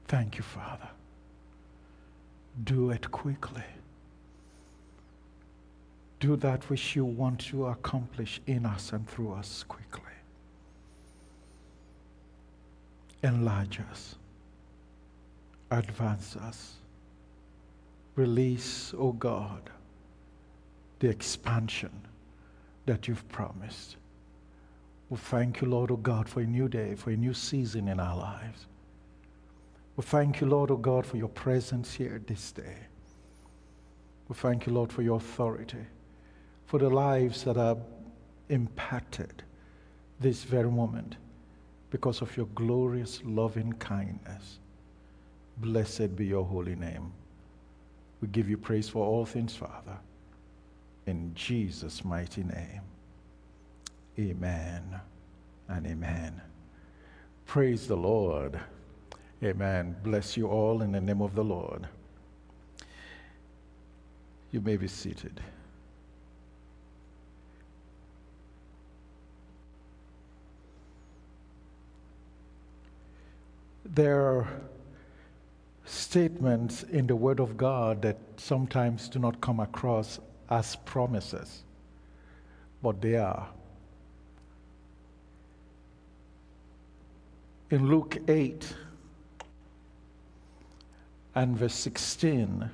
Thank you, Father. Do it quickly. Do that which you want to accomplish in us and through us quickly. Enlarge us. Advance us. Release, O God, the expansion that you've promised. We thank you, Lord, O God, for a new day, for a new season in our lives. We thank you, Lord, O God, for your presence here this day. We thank you, Lord, for your authority, for the lives that are impacted this very moment because of your glorious loving kindness. Blessed be your holy name. We give you praise for all things, Father. In Jesus' mighty name. Amen and amen. Praise the Lord. Amen. Bless you all in the name of the Lord. You may be seated. There are statements in the Word of God that sometimes do not come across as promises, but they are. In Luke 8 and verse 16,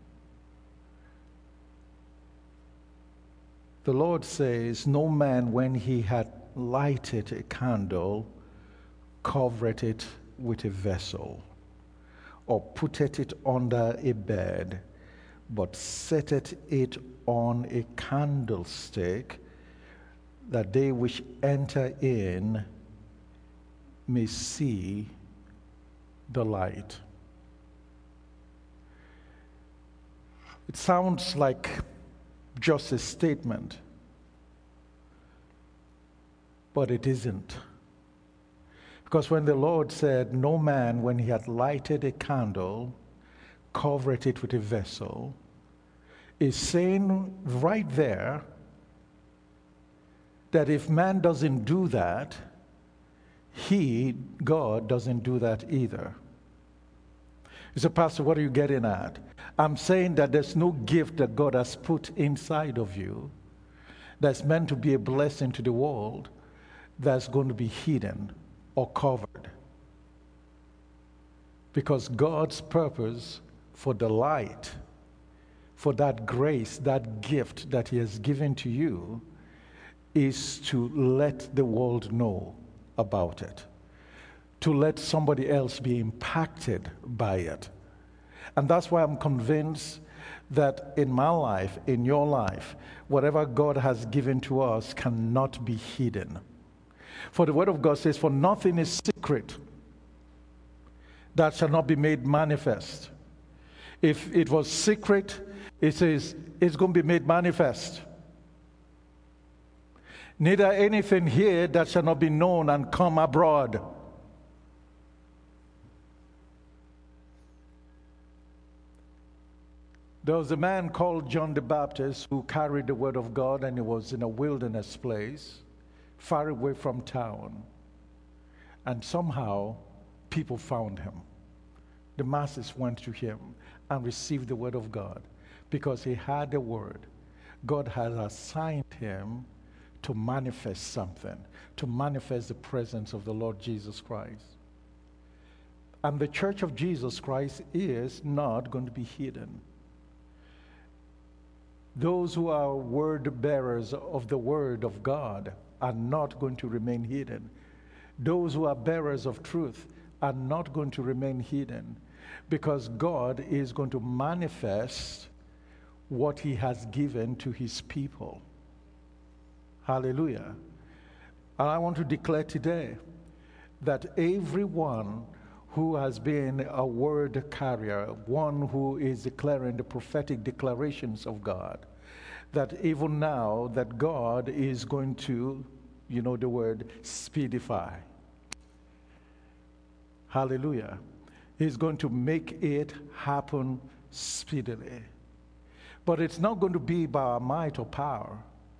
the Lord says, "No man, when he had lighted a candle, covered it with a vessel, or putteth it under a bed, but setteth it on a candlestick, that they which enter in may see the light." It sounds like just a statement, but it isn't. Because when the Lord said, "No man, when he had lighted a candle, covered it with a vessel," is saying right there that if man doesn't do that, God, doesn't do that either. You say, "Pastor, what are you getting at?" I'm saying that there's no gift that God has put inside of you that's meant to be a blessing to the world that's going to be hidden or covered. Because God's purpose for the light, for that grace, that gift that he has given to you, is to let the world know about it, to let somebody else be impacted by it. And that's why I'm convinced that in my life, in your life, whatever God has given to us cannot be hidden. For the Word of God says, "For nothing is secret that shall not be made manifest." If it was secret, it says it's going to be made manifest. "Neither anything here that shall not be known and come abroad." There was a man called John the Baptist who carried the Word of God, and he was in a wilderness place, far away from town. And somehow, people found him. The masses went to him and received the Word of God because he had the Word. God had assigned him to manifest something, to manifest the presence of the Lord Jesus Christ. And the Church of Jesus Christ is not going to be hidden. Those who are word bearers of the Word of God are not going to remain hidden. Those who are bearers of truth are not going to remain hidden, because God is going to manifest what he has given to his people. Hallelujah. And I want to declare today that everyone who has been a word carrier, one who is declaring the prophetic declarations of God, that even now that God is going to, you know the word, speedify. Hallelujah. He's going to make it happen speedily. But it's not going to be by our might or power,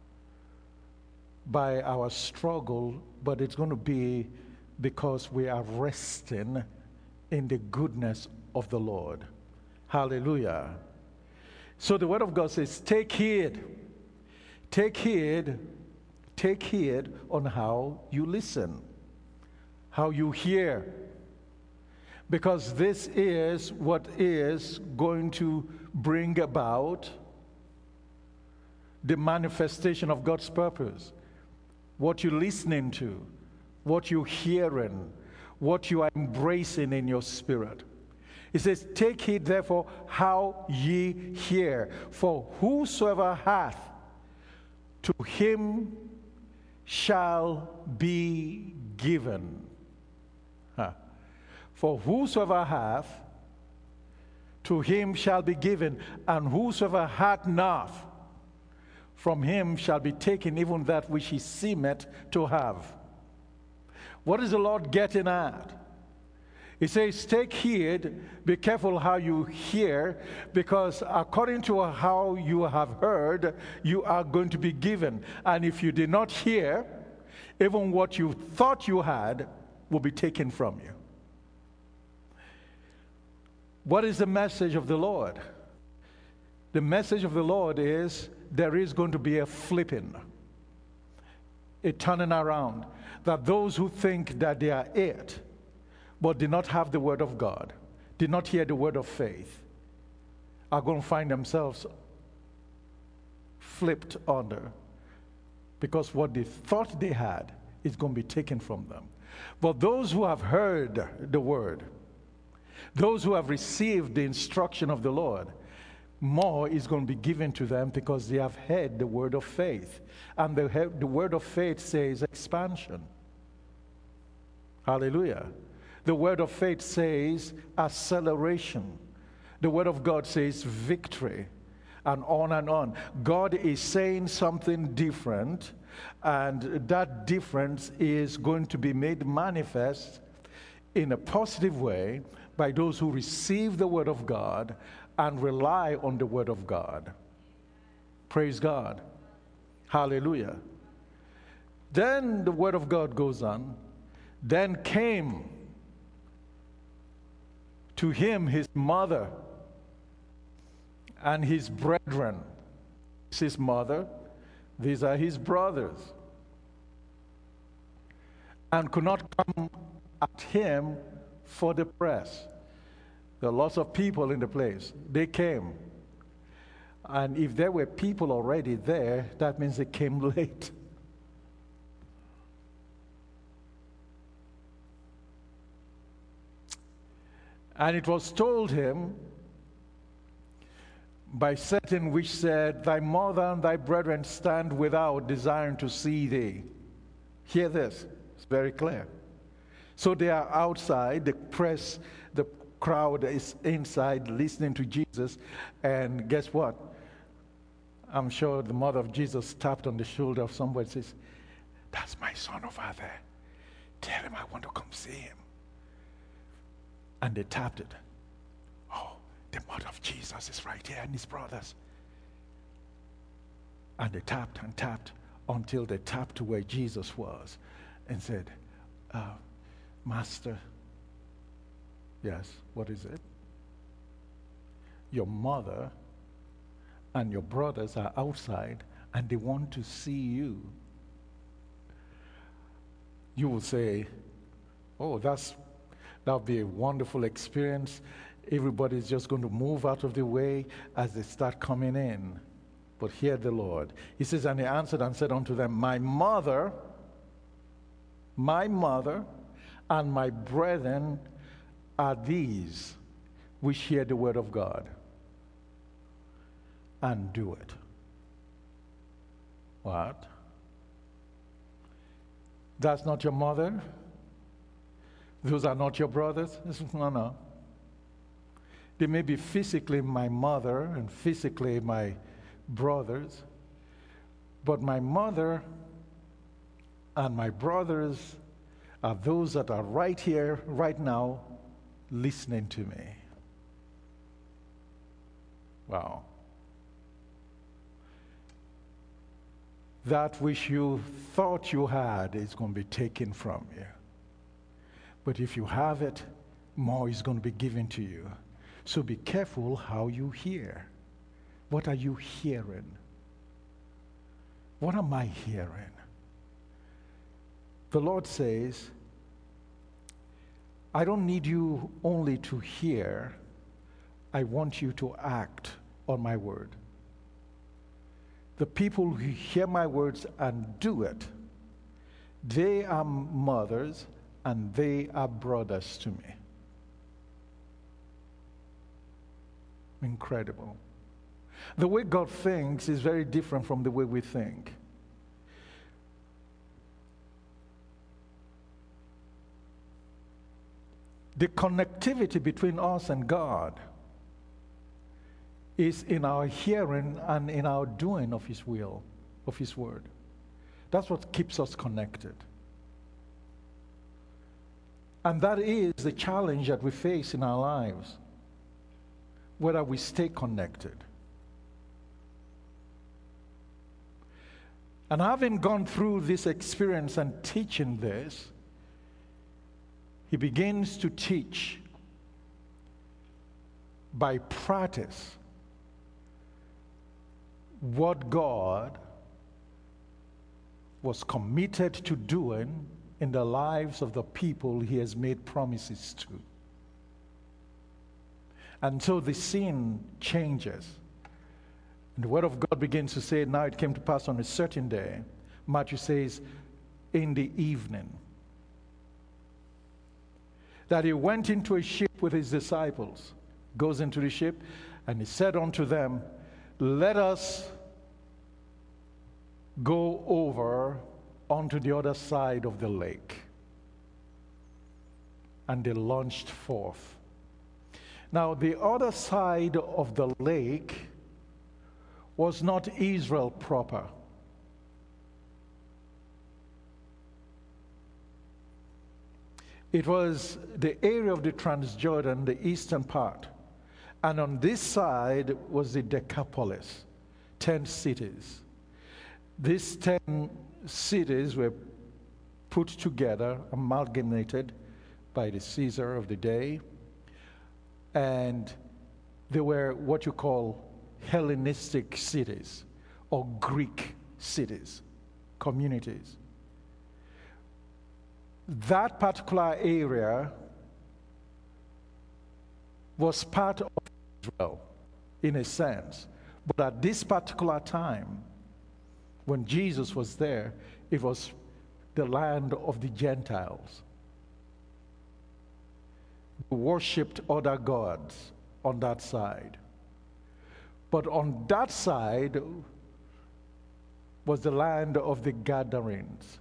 by our struggle, but it's going to be because we are resting in the goodness of the Lord. Hallelujah. So the word of God says, take heed. Take heed. Take heed on how you listen, how you hear. Because this is what is going to bring about the manifestation of God's purpose. What you're listening to, what you're hearing, what you are embracing in your spirit. He says, take heed therefore how ye hear. For whosoever hath, to him shall be given. For whosoever hath, to him shall be given, and whosoever hath not, from him shall be taken even that which he seemeth to have. What is the Lord getting at? He says, take heed, be careful how you hear, because according to how you have heard, you are going to be given. And if you did not hear, even what you thought you had will be taken from you. What is the message of the Lord? The message of the Lord is there is going to be a flipping, a turning around, that those who think that they are it, but did not have the word of God, did not hear the word of faith, are going to find themselves flipped under, because what they thought they had is going to be taken from them. But those who have heard the word, those who have received the instruction of the Lord, more is going to be given to them because they have heard the word of faith. And the word of faith says expansion. Hallelujah. The word of faith says acceleration. The word of God says victory. And on and on. God is saying something different, and that difference is going to be made manifest in a positive way by those who receive the word of God and rely on the word of God. Praise God. Hallelujah. Then the word of God goes on. Then came to him his mother and his brethren. This is his mother, these are his brothers, and could not come at him for the press. There are lots of people in the place. They came. And if there were people already there, that means they came late. And it was told him by certain which said, thy mother and thy brethren stand without, desiring to see thee. Hear this. It's very clear. So they are outside, the press, the crowd is inside listening to Jesus, and guess what? I'm sure the mother of Jesus tapped on the shoulder of somebody and says, that's my son over there. Tell him I want to come see him. And they tapped it. Oh, the mother of Jesus is right here and his brothers. And they tapped and tapped until they tapped to where Jesus was and said, Master, yes, what is it? Your mother and your brothers are outside and they want to see you. You will say, oh, that'll be a wonderful experience. Everybody's just going to move out of the way as they start coming in. But hear the Lord. He says, and he answered and said unto them, my mother and my brethren are these which hear the word of God and do it. What? That's not your mother? Those are not your brothers? No. They may be physically my mother and physically my brothers, but my mother and my brothers are those that are right here, right now, listening to me. Wow. That which you thought you had is going to be taken from you. But if you have it, more is going to be given to you. So be careful how you hear. What are you hearing? What am I hearing? The Lord says, I don't need you only to hear. I want you to act on my word. The people who hear my words and do it, they are mothers and they are brothers to me. Incredible. The way God thinks is very different from the way we think. The connectivity between us and God is in our hearing and in our doing of His will, of His word. That's what keeps us connected. And that is the challenge that we face in our lives, whether we stay connected. And having gone through this experience and teaching this, he begins to teach by practice what God was committed to doing in the lives of the people he has made promises to. And so the scene changes. And the word of God begins to say, now it came to pass on a certain day. Matthew says, in the evening, that he went into a ship with his disciples, goes into the ship, and he said unto them, let us go over onto the other side of the lake. And they launched forth. Now, the other side of the lake was not Israel proper. It was the area of the Transjordan, the eastern part. And on this side was the Decapolis, 10 cities. These 10 cities were put together, amalgamated by the Caesar of the day. And they were what you call Hellenistic cities or Greek cities, communities. That particular area was part of Israel in a sense. But at this particular time, when Jesus was there, it was the land of the Gentiles. They worshipped other gods on that side. But on that side was the land of the Gadarenes.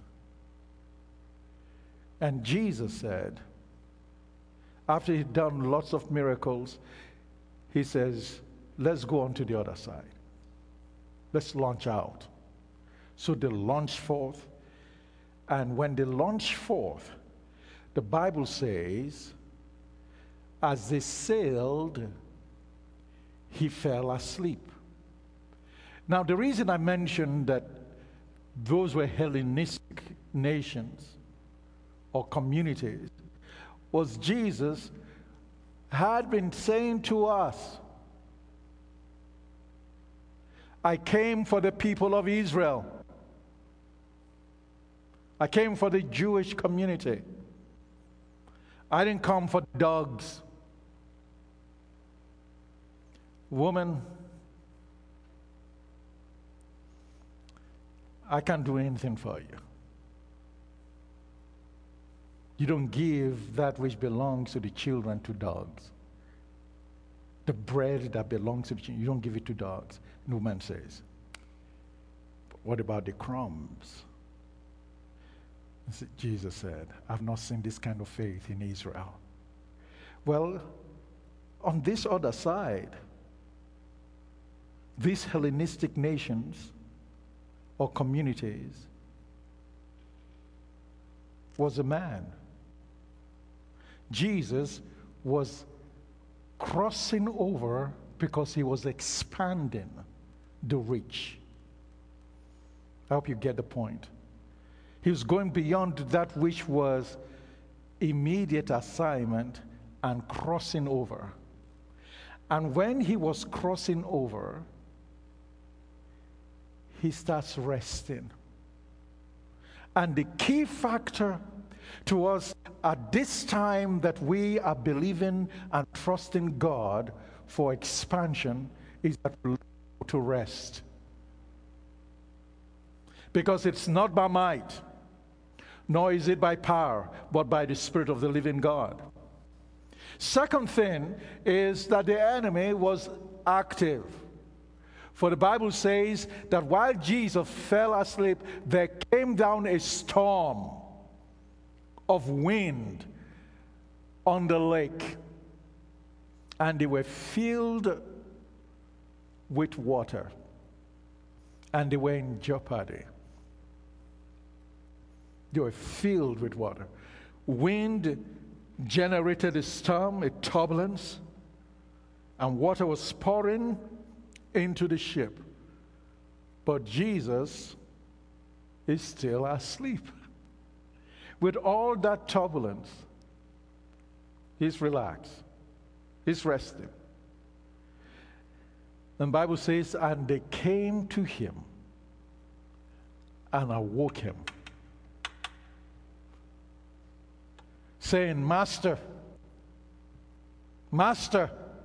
And Jesus said, after he'd done lots of miracles, he says, let's go on to the other side. Let's launch out. So they launched forth. And when they launched forth, the Bible says, as they sailed, he fell asleep. Now, the reason I mentioned that those were Hellenistic nations or communities was Jesus had been saying to us, I came for the people of Israel. I came for the Jewish community. I didn't come for dogs. Woman, I can't do anything for you. You don't give that which belongs to the children to dogs. The bread that belongs to the children, you don't give it to dogs. And the woman says, what about the crumbs? Jesus said, I've not seen this kind of faith in Israel. Well, on this other side, these Hellenistic nations or communities was a man. Jesus was crossing over because he was expanding the reach. I hope you get the point. He was going beyond that which was immediate assignment and crossing over. And when he was crossing over, he starts resting. And the key factor to us at this time that we are believing and trusting God for expansion is that we learn to rest. Because it's not by might, nor is it by power, but by the Spirit of the living God. Second thing is that the enemy was active. For the Bible says that while Jesus fell asleep, there came down a storm of wind on the lake, and they were filled with water, and they were in jeopardy. They were filled with water. Wind generated a storm, a turbulence, and water was pouring into the ship. But Jesus is still asleep. With all that turbulence, he's relaxed. He's resting. And the Bible says, and they came to him and awoke him, saying, Master, Master,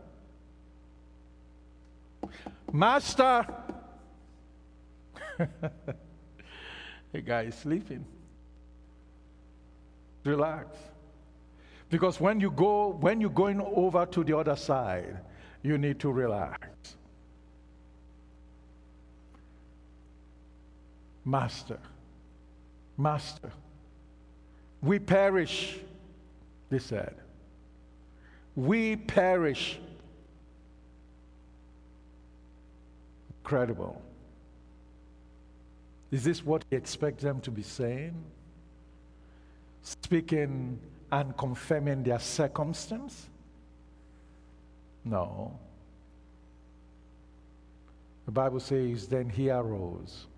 Master. The guy is sleeping. Relax. Because when you're going over to the other side, you need to relax. Master, Master, we perish, they said. We perish. Incredible. Is this what he expects them to be saying? Speaking and confirming their circumstance? No. The Bible says, then he arose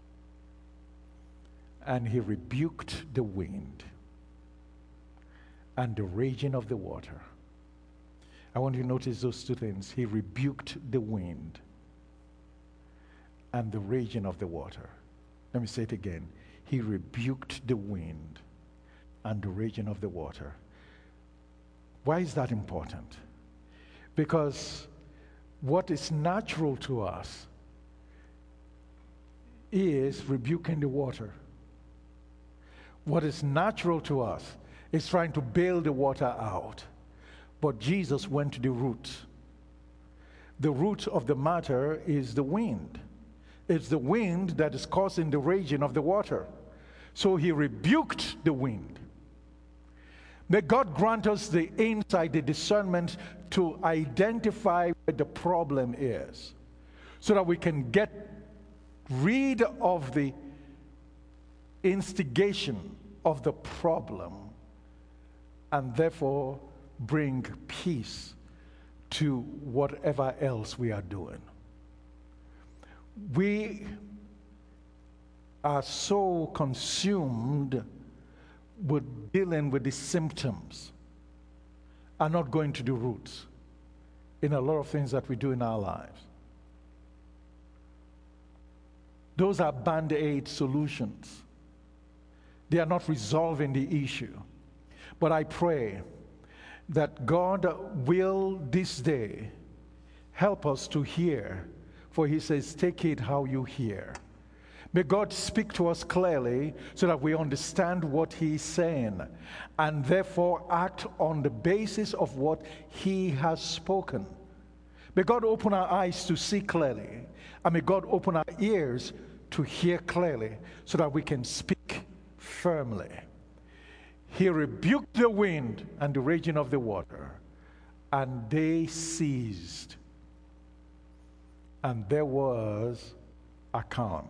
and he rebuked the wind and the raging of the water. I want you to notice those two things. He rebuked the wind and the raging of the water. Let me say it again. He rebuked the wind and the raging of the water. Why is that important? Because what is natural to us is rebuking the water. What is natural to us is trying to bail the water out. But Jesus went to the root. The root of the matter is the wind. It's the wind that is causing the raging of the water. So he rebuked the wind. May God grant us the insight, the discernment to identify what the problem is, so that we can get rid of the instigation of the problem and therefore bring peace to whatever else we are doing. We are so consumed with dealing with the symptoms and not going to the roots in a lot of things that we do in our lives. Those are band-aid solutions. They are not resolving the issue. But I pray that God will this day help us to hear, for he says, take it how you hear. May God speak to us clearly so that we understand what he's saying and therefore act on the basis of what he has spoken. May God open our eyes to see clearly, and may God open our ears to hear clearly so that we can speak firmly. He rebuked the wind and the raging of the water, and they ceased. And there was a calm.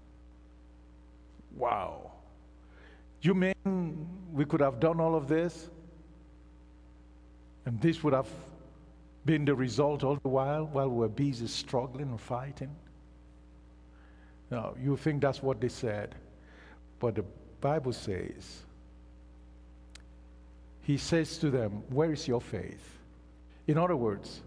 Wow. You mean we could have done all of this? And this would have been the result all the while we were busy struggling and fighting? No, you think that's what they said. But the Bible says, he says to them, where is your faith? In other words,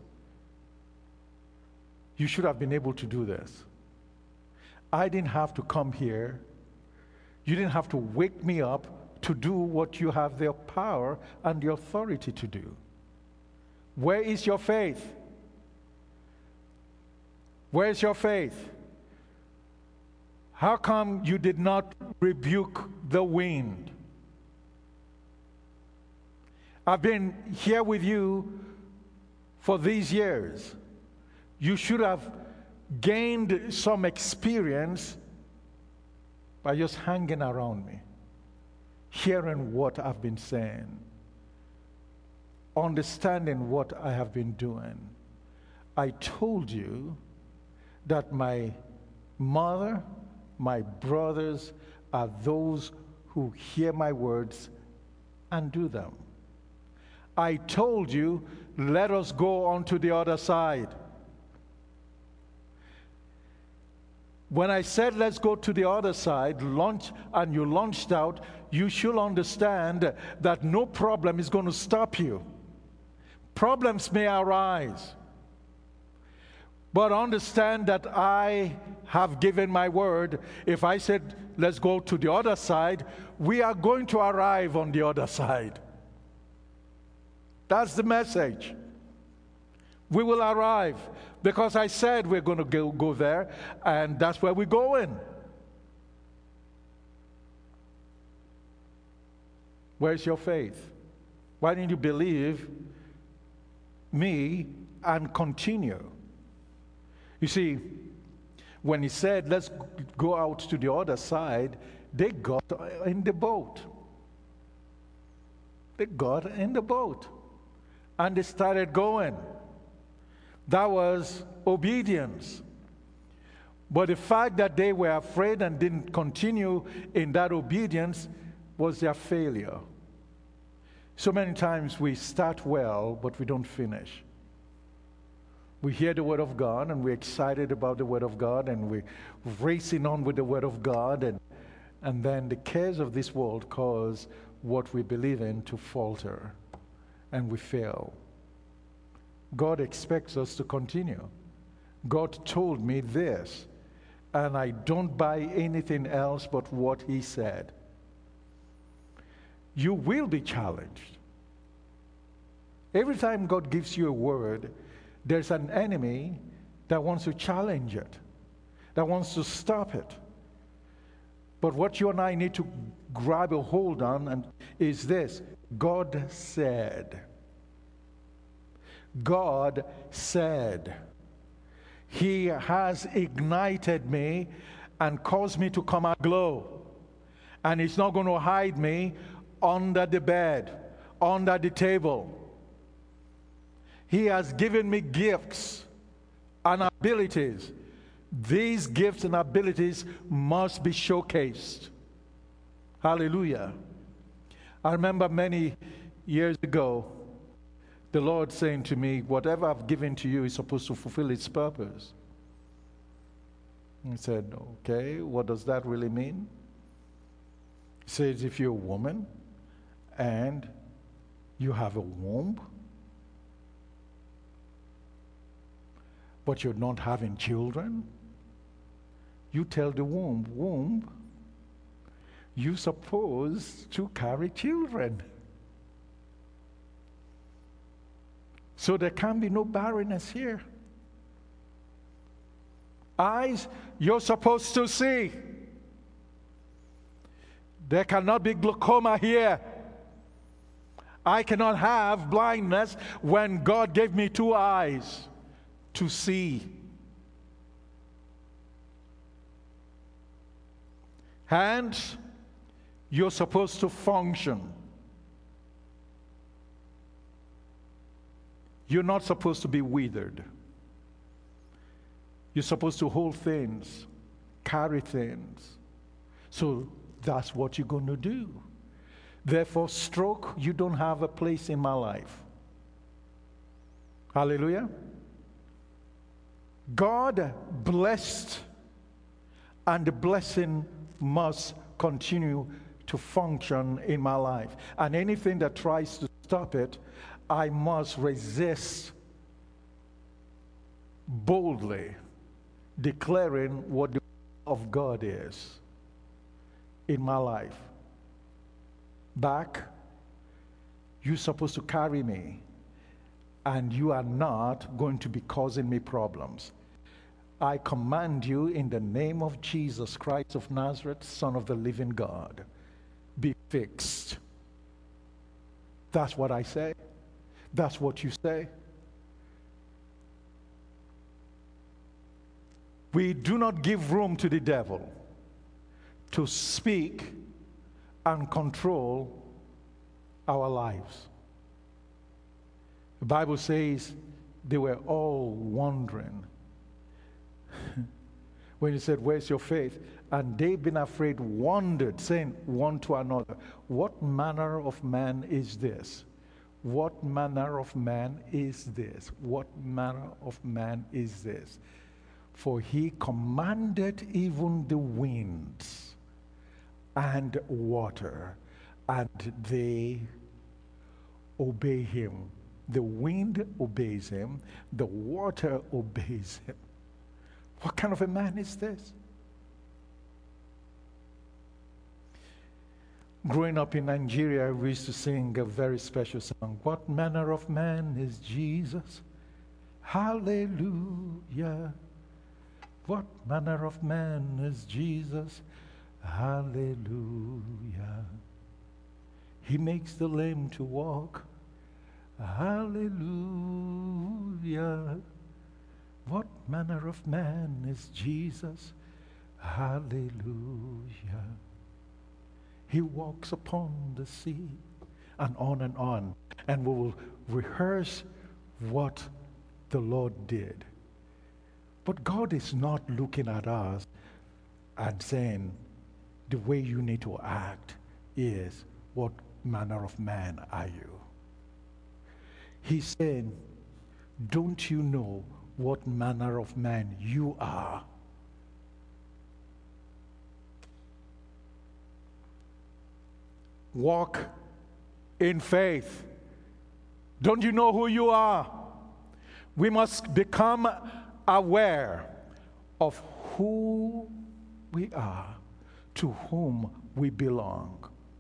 you should have been able to do this. I didn't have to come here. You didn't have to wake me up to do what you have the power and the authority to do. Where is your faith? Where is your faith? How come you did not rebuke the wind? I've been here with you for these years. You should have gained some experience by just hanging around me, hearing what I've been saying, understanding what I have been doing. I told you that my mother, my brothers are those who hear my words and do them. I told you, let us go on to the other side. When I said, let's go to the other side, launch, and you launched out, you should understand that no problem is going to stop you. Problems may arise. But understand that I have given my word. If I said, let's go to the other side, we are going to arrive on the other side. That's the message. We will arrive because I said we're going to go there, and that's where we're going. Where's your faith? Why didn't you believe me and continue? You see, when he said, let's go out to the other side, they got in the boat. They got in the boat. And they started going. That was obedience. But the fact that they were afraid and didn't continue in that obedience was their failure. So many times we start well, but we don't finish. We hear the Word of God, and we're excited about the Word of God, and we're racing on with the Word of God, and then the cares of this world cause what we believe in to falter, and we fail. God expects us to continue. God told me this, and I don't buy anything else but what He said. You will be challenged. Every time God gives you a word, there's an enemy that wants to challenge it, that wants to stop it. But what you and I need to grab a hold on is this: God said. God said. He has ignited me and caused me to come aglow. And He's not going to hide me under the bed, under the table. He has given me gifts and abilities. These gifts and abilities must be showcased. Hallelujah. I remember many years ago, the Lord saying to me, whatever I've given to you is supposed to fulfill its purpose. I said, okay, what does that really mean? He says, if you're a woman and you have a womb, but you're not having children, you tell the womb, you're supposed to carry children. So there can be no barrenness here. Eyes, you're supposed to see. There cannot be glaucoma here. I cannot have blindness when God gave me 2 eyes to see. Hands, you're supposed to function. You're not supposed to be withered. You're supposed to hold things, carry things. So that's what you're going to do. Therefore, stroke, you don't have a place in my life. Hallelujah. God blessed, and the blessing must continue to function in my life. And anything that tries to stop it, I must resist boldly declaring what the will of God is in my life. Back, you're supposed to carry me, and you are not going to be causing me problems. I command you in the name of Jesus Christ of Nazareth, Son of the living God, be fixed. That's what I say. That's what you say. We do not give room to the devil to speak and control our lives. The Bible says they were all wondering. When he said, where's your faith? And they, being afraid, wondered, saying one to another, what manner of man is this? What manner of man is this? What manner of man is this? For he commanded even the winds and water, and they obey him. The wind obeys him, the water obeys him. What kind of a man is this? Growing up in Nigeria, we used to sing a very special song. What manner of man is Jesus? Hallelujah. What manner of man is Jesus? Hallelujah. He makes the lame to walk. Hallelujah. What manner of man is Jesus? Hallelujah. He walks upon the sea, and on and on. And we will rehearse what the Lord did. But God is not looking at us and saying, the way you need to act is, what manner of man are you? He's saying, don't you know what manner of man you are? Walk in faith. Don't you know who you are? We must become aware of who we are, to whom we belong.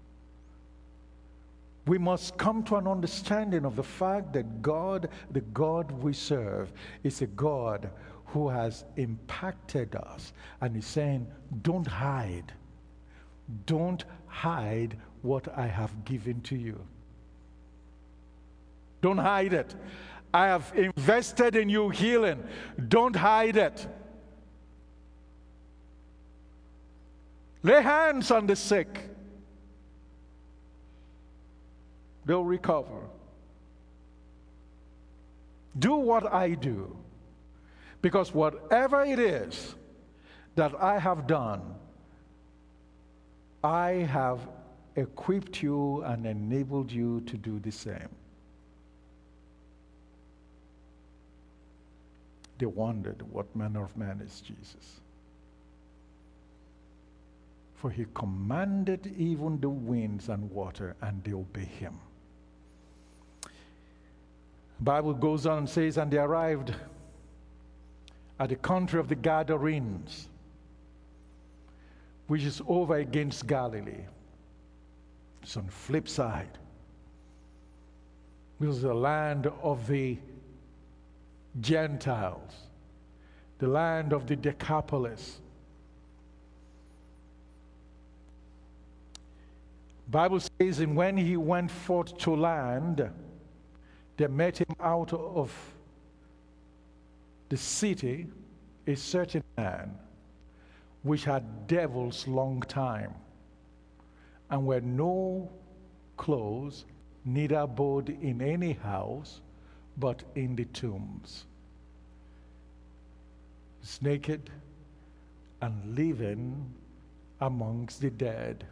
We must come to an understanding of the fact that God, the God we serve, is a God who has impacted us. And he's saying, don't hide. Don't hide what I have given to you. Don't hide it. I have invested in you healing. Don't hide it. Lay hands on the sick. They'll recover. Do what I do. Because whatever it is that I have done, I have equipped you and enabled you to do the same. They wondered, what manner of man is Jesus? For he commanded even the winds and water, and they obey him. The Bible goes on and says, and they arrived at the country of the Gadarenes, which is over against Galilee. It's on the flip side. It was the land of the Gentiles, the land of the Decapolis. Bible says, and when he went forth to land, they met him out of the city a certain man which had devils long time, and were no clothes, neither abode in any house, but in the tombs. He's naked and living amongst the dead.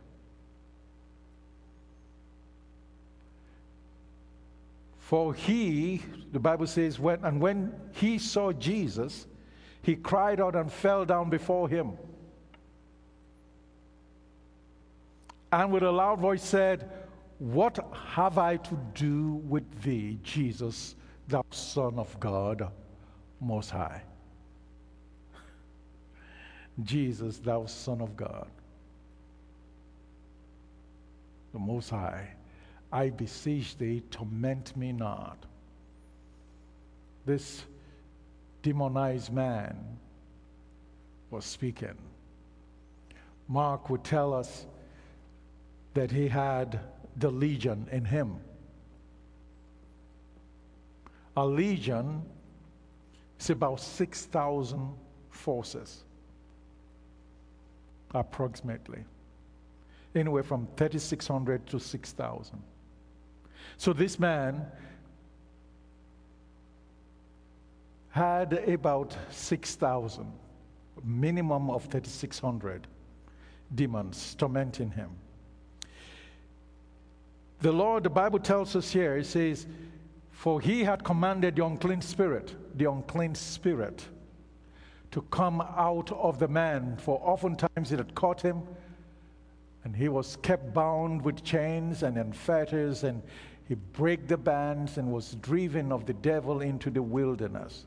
For he, the Bible says, when he saw Jesus, he cried out and fell down before him. And with a loud voice said, What have I to do with thee, Jesus, thou Son of God Most High? Jesus, thou Son of God, the Most High, I beseech thee, torment me not. This demonized man was speaking. Mark would tell us that he had the legion in him. A legion is about 6,000 forces, approximately. Anywhere from 3,600 to 6,000. So this man had about 6,000, minimum of 3,600 demons tormenting him. The Lord, the Bible tells us here, it says, for he had commanded the unclean spirit, to come out of the man, for oftentimes it had caught him, and he was kept bound with chains and in fetters, and he brake the bands and was driven of the devil into the wilderness.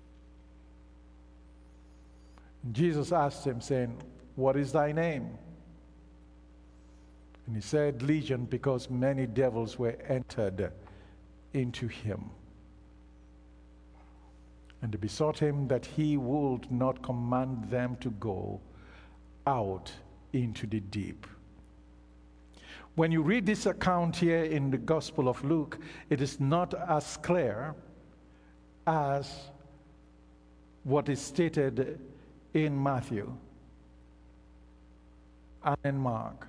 Jesus asked him, saying, what is thy name? And he said, Legion, because many devils were entered into him. And they besought him that he would not command them to go out into the deep. When you read this account here in the Gospel of Luke, it is not as clear as what is stated in Matthew and in Mark.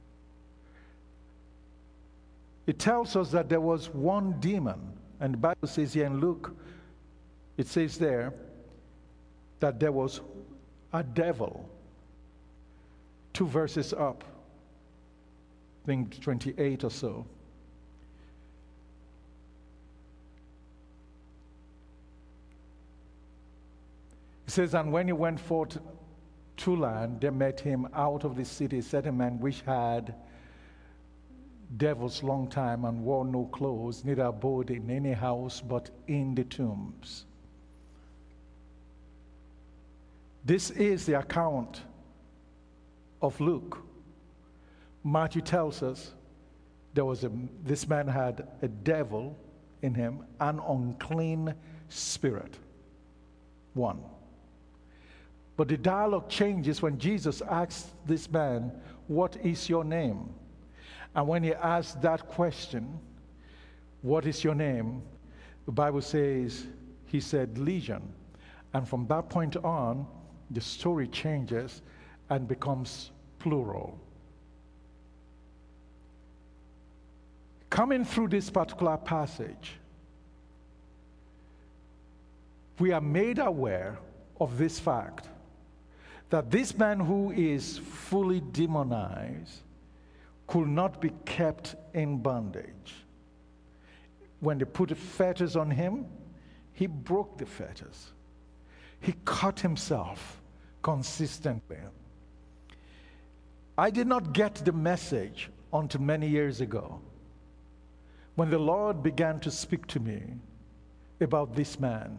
It tells us that there was one demon, and the Bible says here in Luke, it says there that there was a devil. 2 verses up, I think 28 or so. It says, and when he went forth to land, there met him out of the city a certain man which had devils long time and wore no clothes, neither abode in any house but in the tombs. This is the account of Luke. Matthew tells us this man had a devil in him, an unclean spirit. One. But the dialogue changes when Jesus asks this man, what is your name? And when he asked that question, what is your name? The Bible says he said Legion. And from that point on, the story changes and becomes plural. Coming through this particular passage, we are made aware of this fact that this man who is fully demonized could not be kept in bondage. When they put the fetters on him, he broke the fetters. He cut himself consistently. I did not get the message until many years ago when the Lord began to speak to me about this man.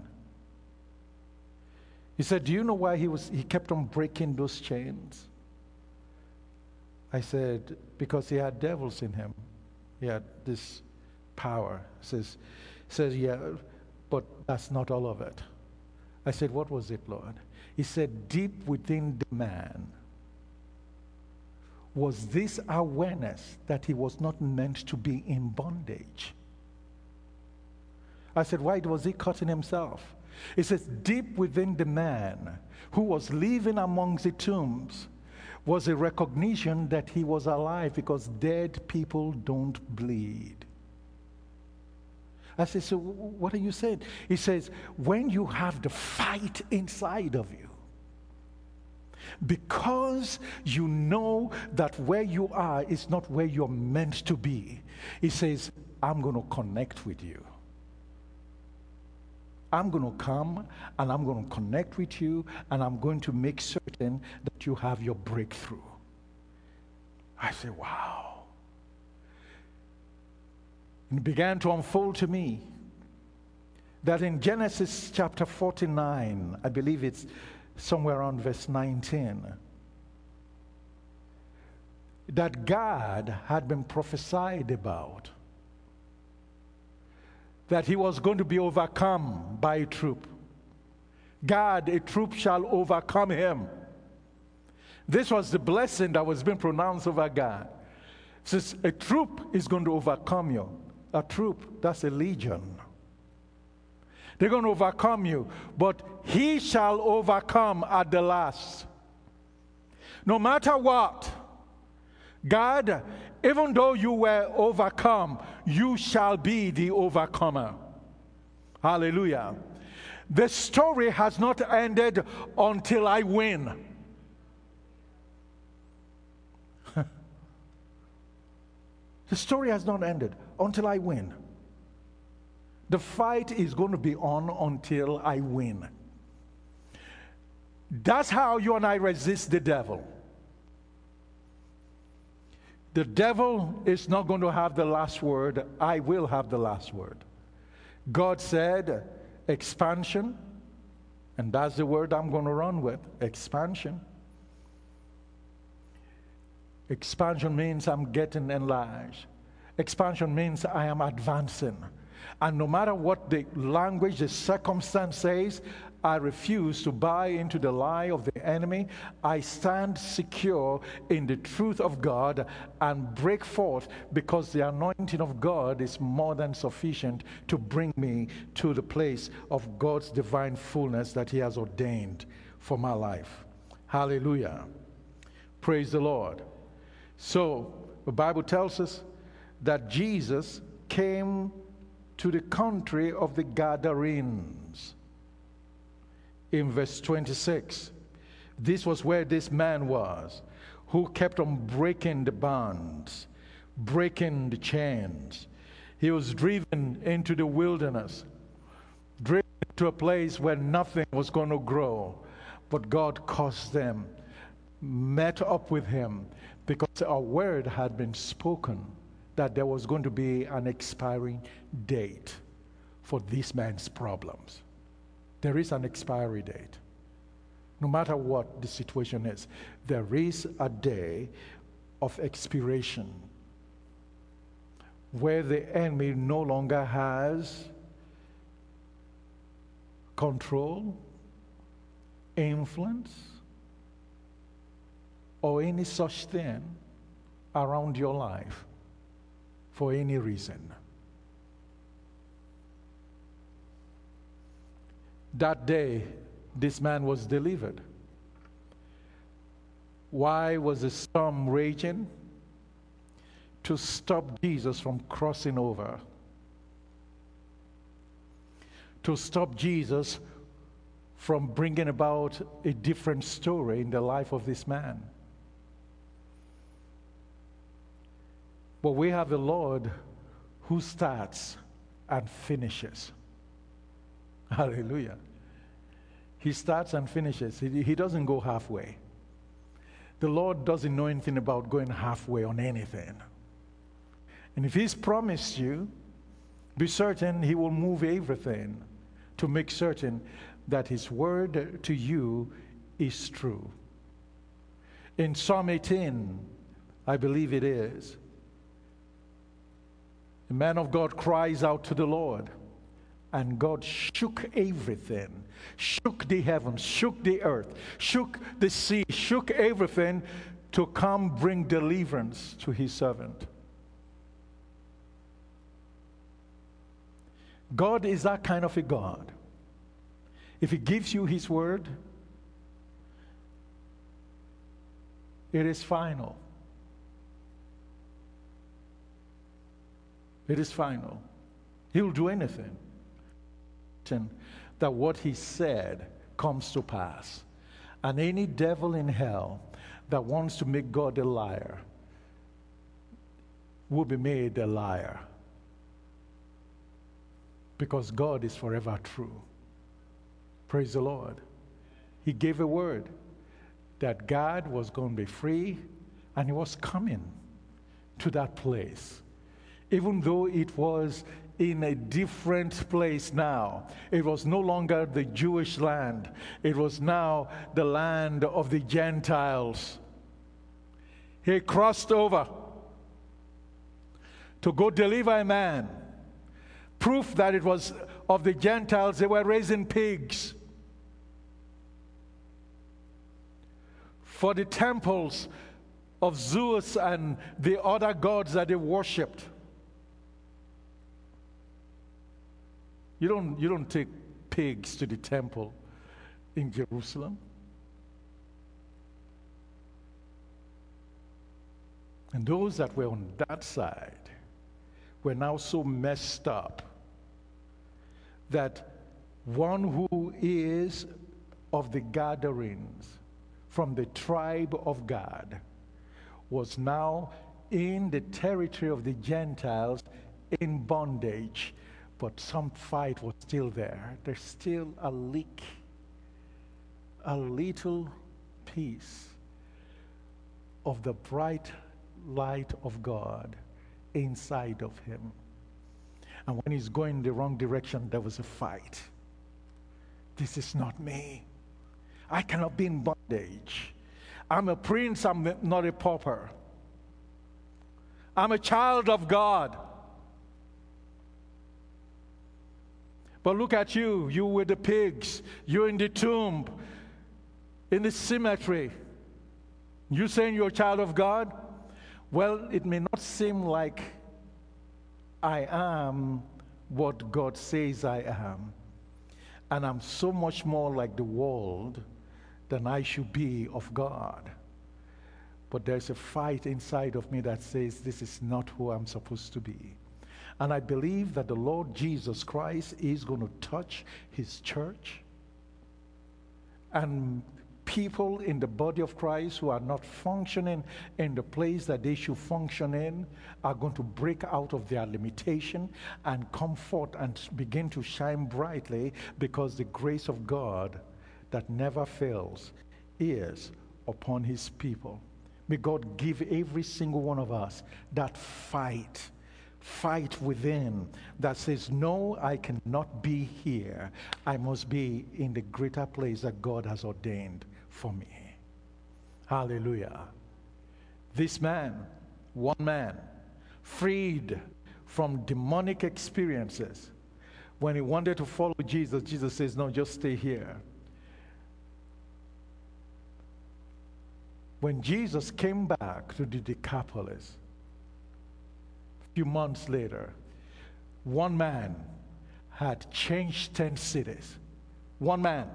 He said, do you know why he kept on breaking those chains? I said, because he had devils in him. He had this power. Says, yeah, but that's not all of it. I said, what was it, Lord? He said, deep within the man was this awareness that he was not meant to be in bondage. I said, why was he cutting himself? He says, deep within the man who was living amongst the tombs was a recognition that he was alive, because dead people don't bleed. I said, so what are you saying? He says, when you have the fight inside of you, because you know that where you are is not where you're meant to be, he says, I'm going to connect with you. I'm going to come and I'm going to connect with you, and I'm going to make certain that you have your breakthrough. I say, wow. And it began to unfold to me that in Genesis chapter 49, I believe it's somewhere around verse 19, that God had been prophesied about, that he was going to be overcome by a troop. God, a troop shall overcome him. This was the blessing that was being pronounced over God. It says, a troop is going to overcome you. A troop, that's a legion. They're going to overcome you, but he shall overcome at the last. No matter what, God, even though you were overcome, you shall be the overcomer. Hallelujah. The story has not ended until I win. The story has not ended until I win. The fight is going to be on until I win. That's how you and I resist the devil. The devil is not going to have the last word. I will have the last word. God said expansion, and that's the word I'm going to run with, expansion. Expansion means I'm getting enlarged. Expansion means I am advancing. And no matter what the language, the circumstance says, I refuse to buy into the lie of the enemy. I stand secure in the truth of God and break forth, because the anointing of God is more than sufficient to bring me to the place of God's divine fullness that he has ordained for my life. Hallelujah. Praise the Lord. So, the Bible tells us that Jesus came to the country of the Gadarenes. In verse 26, this was where this man was, who kept on breaking the bonds, breaking the chains. He was driven into the wilderness, driven to a place where nothing was going to grow. But God caused them, met up with him, because a word had been spoken that there was going to be an expiring date for this man's problems. There is an expiry date. No matter what the situation is, there is a day of expiration where the enemy no longer has control, influence, or any such thing around your life for any reason. That day, this man was delivered. Why was the storm raging? To stop Jesus from crossing over. To stop Jesus from bringing about a different story in the life of this man. But we have a Lord who starts and finishes. Hallelujah. He starts and finishes. He doesn't go halfway. The Lord doesn't know anything about going halfway on anything. And if he's promised you, be certain he will move everything to make certain that his word to you is true. In Psalm 18, I believe it is, the man of God cries out to the Lord, and God shook everything, shook the heavens, shook the earth, shook the sea, shook everything to come bring deliverance to his servant. God is that kind of a God. If he gives you his word, it is final. It is final. He'll do anything that what he said comes to pass. And any devil in hell that wants to make God a liar will be made a liar, because God is forever true. Praise the Lord. He gave a word that God was going to be free, and he was coming to that place. even though it was in a different place now. It was no longer the Jewish land. It was now the land of the Gentiles. He crossed over to go deliver a man. Proof that it was of the Gentiles. They were raising pigs for the temples of Zeus and the other gods that they worshipped. You don't take pigs to the temple in Jerusalem. And those that were on that side were now so messed up that one who is of the gatherings from the tribe of Gad was now in the territory of the Gentiles in bondage. But some fight was still there. There's still a leak, a little piece of the bright light of God inside of him. And when he's going the wrong direction, there was a fight. This is not me. I cannot be in bondage. I'm a prince, I'm not a pauper. I'm a child of God. But look at you with the pigs, you're in the tomb, in the cemetery. You saying you're a child of God? Well, it may not seem like I am what God says I am. And I'm so much more like the world than I should be of God. But there's a fight inside of me that says this is not who I'm supposed to be. And I believe that the Lord Jesus Christ is going to touch his church. And people in the body of Christ who are not functioning in the place that they should function in are going to break out of their limitation and come forth and begin to shine brightly, because the grace of God that never fails is upon his people. May God give every single one of us that fight within that says, no, I cannot be here. I must be in the greater place that God has ordained for me. Hallelujah. This man, one man, freed from demonic experiences. When he wanted to follow Jesus, Jesus says, no, just stay here. When Jesus came back to the Decapolis, few months later, one man had changed 10 cities. One man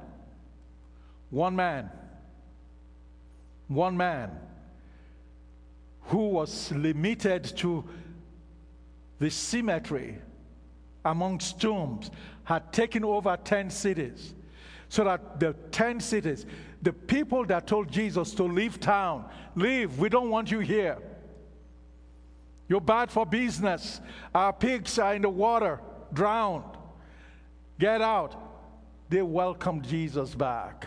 who was limited to the cemetery amongst tombs had taken over 10 cities. So that the 10 cities, the people that told Jesus to leave town, leave, we don't want you here. You're bad for business. Our pigs are in the water, drowned. Get out. They welcomed Jesus back.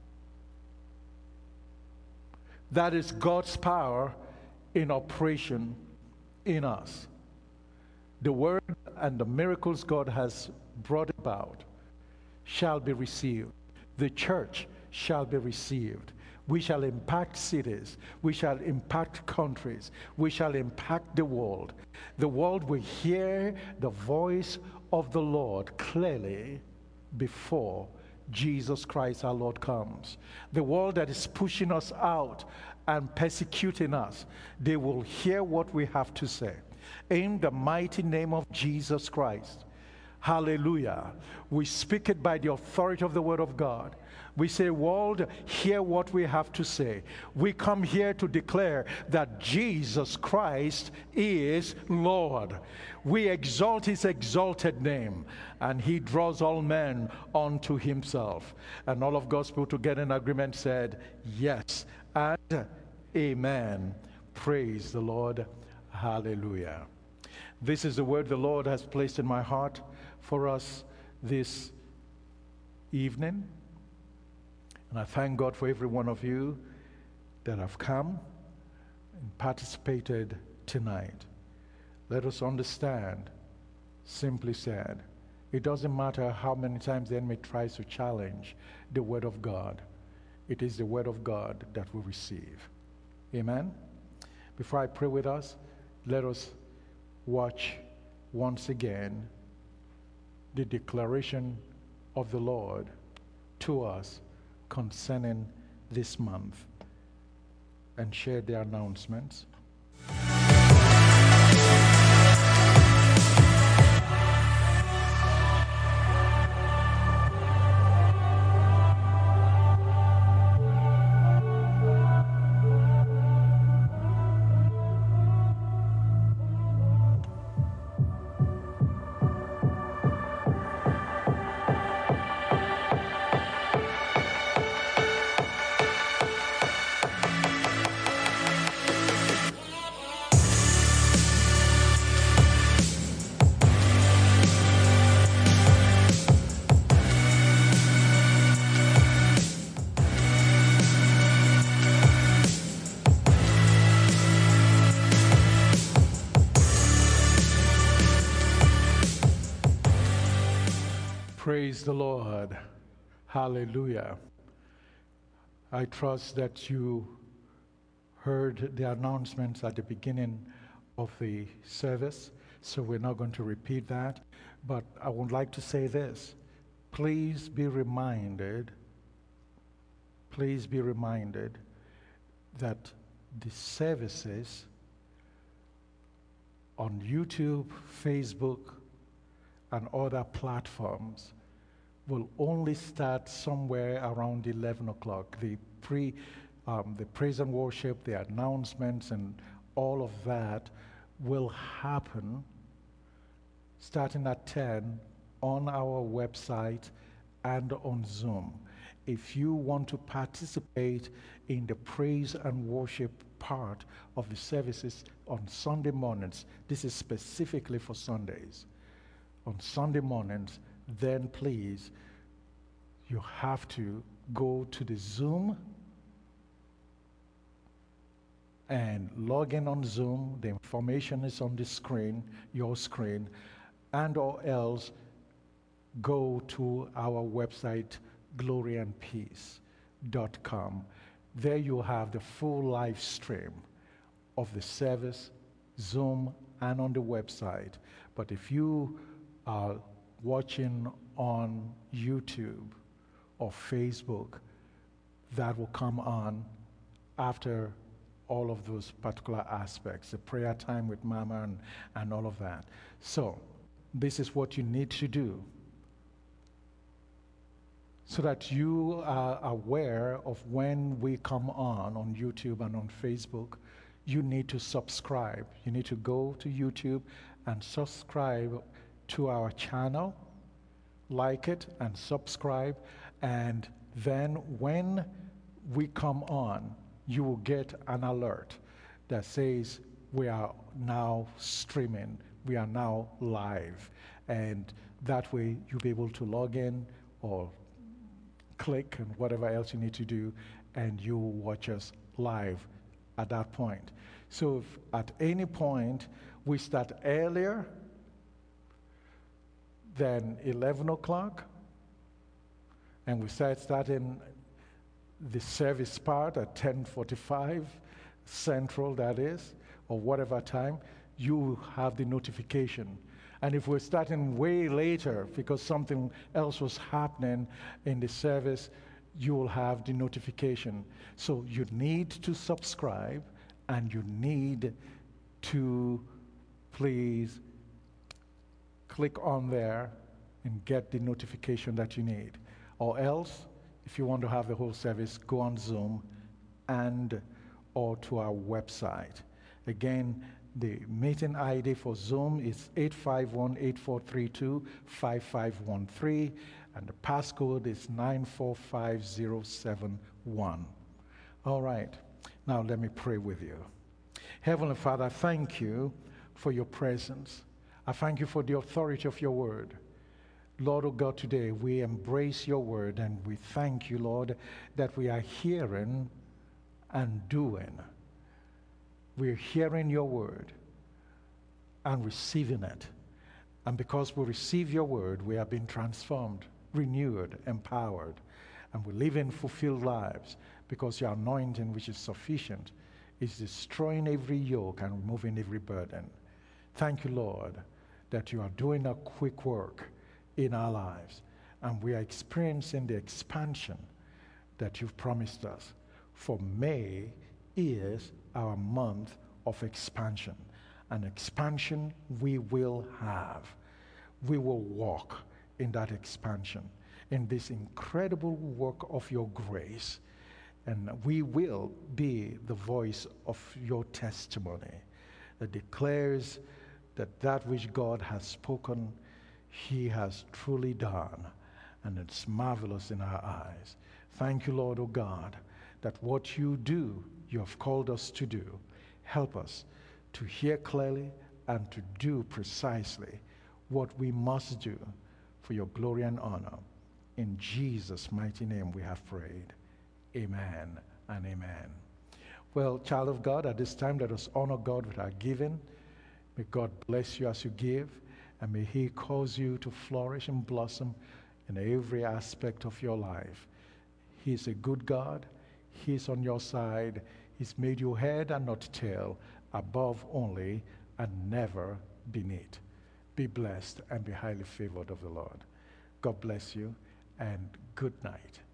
That is God's power in operation in us. The word and the miracles God has brought about shall be received. The church shall be received. We shall impact cities. We shall impact countries. We shall impact the world. The world will hear the voice of the Lord clearly before Jesus Christ our Lord comes. The world that is pushing us out and persecuting us, they will hear what we have to say. In the mighty name of Jesus Christ. Hallelujah. We speak it by the authority of the word of God. We say, world, hear what we have to say. We come here to declare that Jesus Christ is Lord. We exalt his exalted name, and he draws all men unto himself. And all of God's people together in agreement said, yes and amen. Praise the Lord. Hallelujah. This is the word the Lord has placed in my heart for us this evening. And I thank God for every one of you that have come and participated tonight. Let us understand, simply said, it doesn't matter how many times the enemy tries to challenge the Word of God. It is the Word of God that we receive. Amen? Before I pray with us, let us watch once again the declaration of the Lord to us concerning this month and share the announcements. Praise the Lord. Hallelujah. I trust that you heard the announcements at the beginning of the service, so we're not going to repeat that. But I would like to say this. Please be reminded that the services on YouTube, Facebook, and other platforms will only start somewhere around 11 o'clock. The praise and worship, the announcements, and all of that will happen starting at 10 on our website and on Zoom. If you want to participate in the praise and worship part of the services on Sunday mornings, this is specifically for Sundays. On Sunday mornings, then please, you have to go to the Zoom and log in on Zoom. The information is on the screen, your screen, and or else go to our website, gloryandpeace.com. There you have the full live stream of the service, Zoom, and on the website. But if you are watching on YouTube or Facebook, that will come on after all of those particular aspects, the prayer time with Mama and all of that. So this is what you need to do so that you are aware of when we come on YouTube and on Facebook. You need to subscribe. You need to go to YouTube and subscribe to our channel, like it and subscribe, and then when we come on, you will get an alert that says we are now streaming, we are now live, and that way you'll be able to log in or click and whatever else you need to do, and you will watch us live at that point. So if at any point we start earlier than 11 o'clock, and we starting the service part at 10:45 Central, that is, or whatever time, you have the notification. And if we're starting way later because something else was happening in the service, you will have the notification. So you need to subscribe, and you need to please click on there and get the notification that you need. Or else, if you want to have the whole service, go on Zoom and or to our website. Again, the meeting ID for Zoom is 851-8432-5513, and the passcode is 945071. All right, now let me pray with you. Heavenly Father, thank you for your presence. I thank you for the authority of your word. Lord, oh God, today we embrace your word, and we thank you, Lord, that we are hearing and doing. We're hearing your word, and receiving it. And because we receive your word, we have been transformed, renewed, empowered, and we live in fulfilled lives because your anointing, which is sufficient, is destroying every yoke and removing every burden. Thank you, Lord, that you are doing a quick work in our lives, and we are experiencing the expansion that you've promised us. For May is our month of expansion. An expansion we will have. We will walk in that expansion, in this incredible work of your grace. And we will be the voice of your testimony that declares that that which God has spoken, he has truly done. And it's marvelous in our eyes. Thank you, Lord, O God, that what you do, you have called us to do. Help us to hear clearly and to do precisely what we must do for your glory and honor. In Jesus' mighty name we have prayed. Amen and amen. Well, child of God, at this time let us honor God with our giving. May God bless you as you give, and may he cause you to flourish and blossom in every aspect of your life. He's a good God. He's on your side. He's made you head and not tail, above only and never beneath. Be blessed and be highly favored of the Lord. God bless you, and good night.